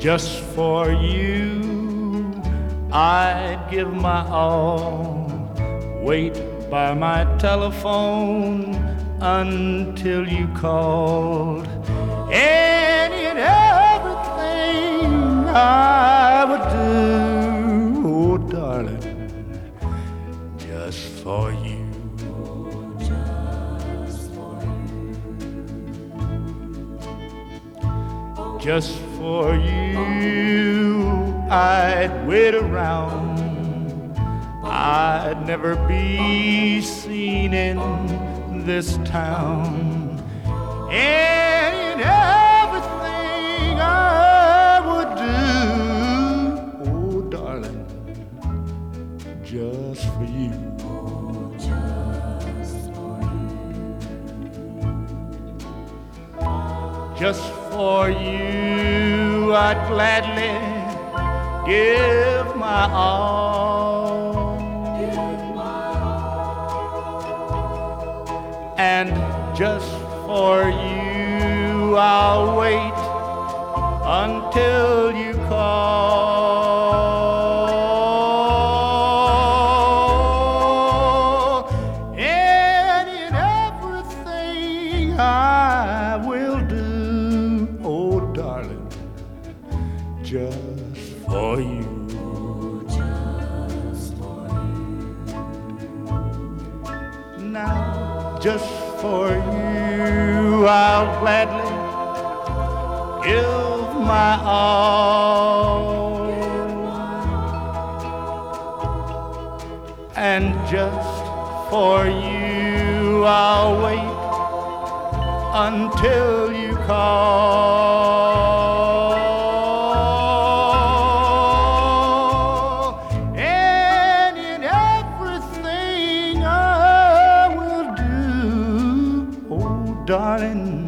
Just for you, I'd give my all. Wait by my telephone until you called. Any and everything I would do, oh darling, just for you. Just for you, I'd wait around. I'd never be seen in this town. Any and everything I would do, oh darling, just for you. Just for you, I'd gladly give my all. And just for you, I'll wait until you call. Any and everything I will do, oh darling, just for you. Now, just for you, I'll gladly give my all. And just for you, I'll wait until you call. Any and everything I will do, oh darling,